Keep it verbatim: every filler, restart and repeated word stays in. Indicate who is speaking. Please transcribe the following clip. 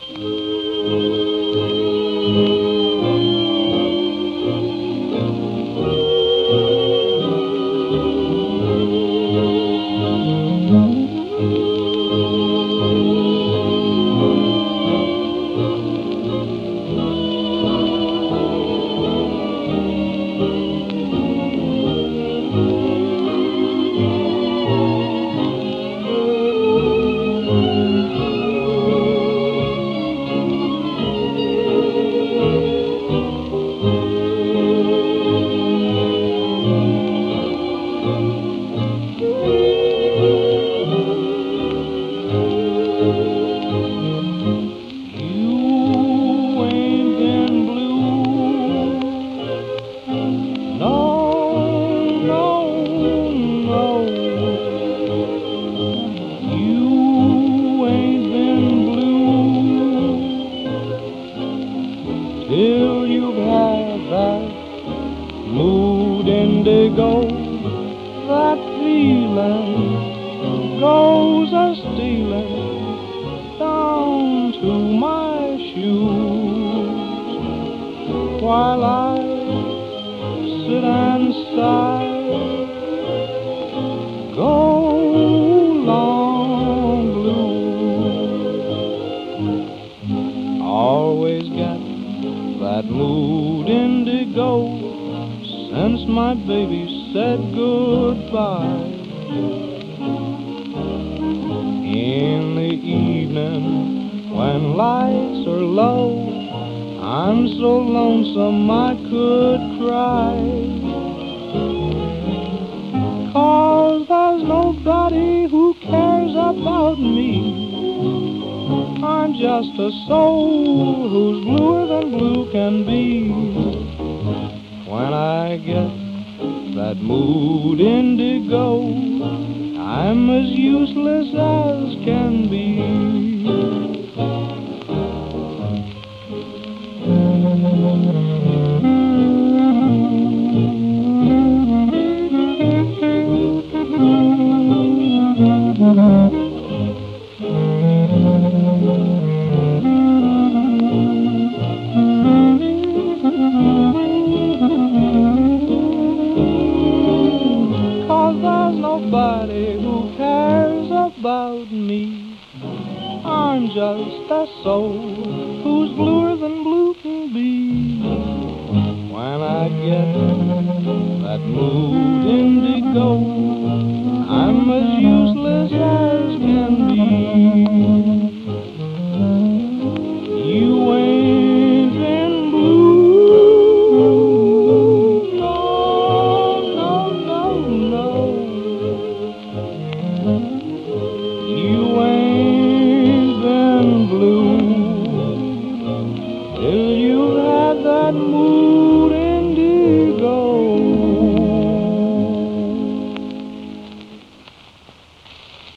Speaker 1: Till you've had that mood indigo, that feeling goes a-stealing down to my shoes, while I sit and sigh, go long blue. Always got that mood indigo since my baby said goodbye. In the evening when lights are low, I'm so lonesome I could cry, 'cause there's nobody who cares about me. I'm just a soul who's bluer than blue can be. When I get that mood indigo, I'm as useless as can be. Nobody who cares about me. I'm just a soul who's bluer than blue can be. When I get that mood indigo, I'm as useless as